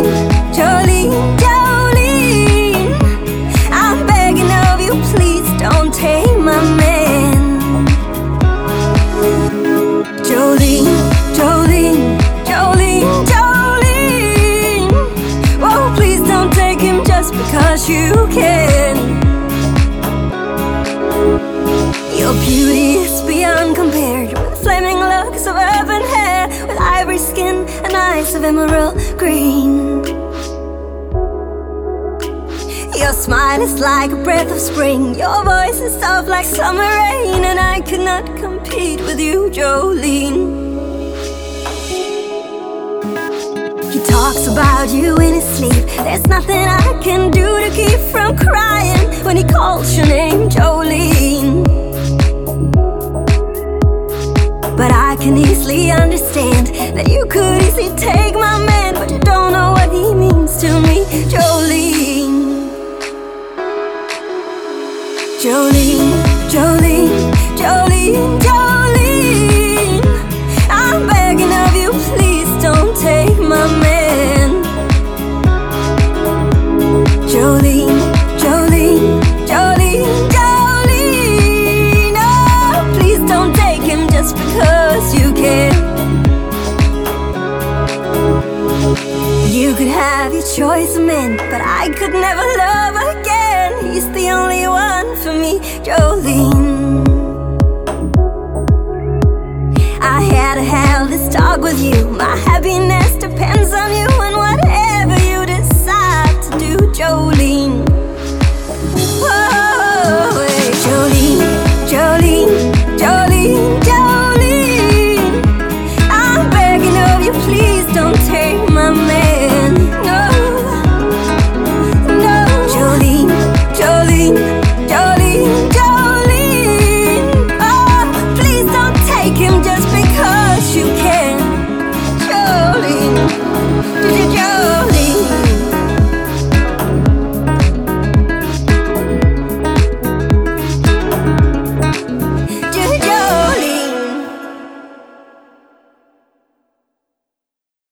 Jolene, Jolene, I'm begging of you, please don't take my man. Jolene, Jolene, Jolene, Jolene, oh please don't take him just because you can. Your beauty is beyond compared, with flaming locks of urban hair, with ivory skin and eyes of emerald green. Your smile is like a breath of spring, your voice is soft like summer rain, and I could not compete with you, Jolene. He talks about you in his sleep, there's nothing I can do to keep from crying when he calls your name, Jolene. But I can easily understand that you could easily take my man, but you don't know what he means to me, Jolene. Jolene, Jolene, Jolene, Jolene, I'm begging of you, please don't take my man. Jolene, Jolene, Jolene, Jolene, oh, please don't take him just because you can. You could have your choice of men, but I could never love again. He's the only one for me, Jolene. I had to have this talk with you, my happiness